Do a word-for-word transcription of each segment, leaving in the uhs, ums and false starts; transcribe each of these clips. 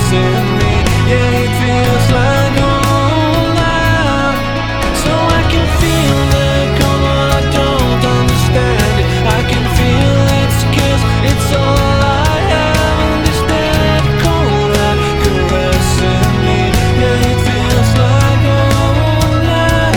caressing me. Yeah, it feels like home now. So I can feel the cold, but I don't understand it. I can feel its kiss, it's all I have. And this dead cold hand caressing me. Yeah, it feels like home now.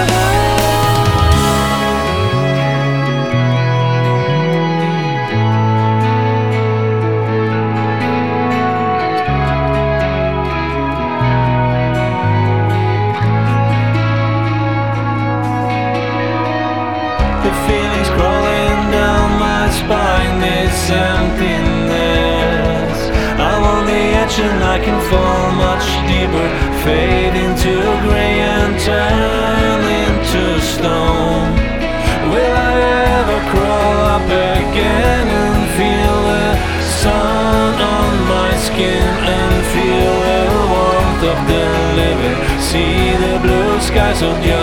The feelings crawling down my spine, this emptiness. I'm on the edge and I can fall much deeper, fade into gray and turn into stone. Will I ever crawl up again and feel the sun on my skin and feel the warmth of the living? See the blue skies of your